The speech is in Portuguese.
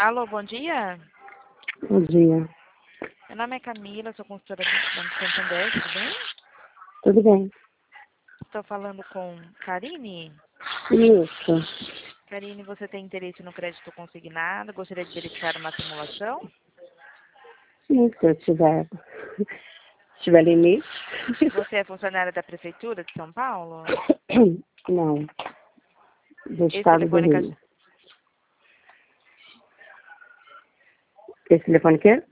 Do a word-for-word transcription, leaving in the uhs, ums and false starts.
Alô, bom dia. Bom dia. Meu nome é Camila, sou consultora do Banco Santander, tudo bem? Tudo bem? Estou falando com Karine. Isso. Karine, você tem interesse no crédito consignado? Gostaria de verificar uma simulação? Sim, se eu tiver, se tiver limite. Você é funcionária da Prefeitura de São Paulo? Não. Do Esse estado do telefone, Rio. Esse telefone quê?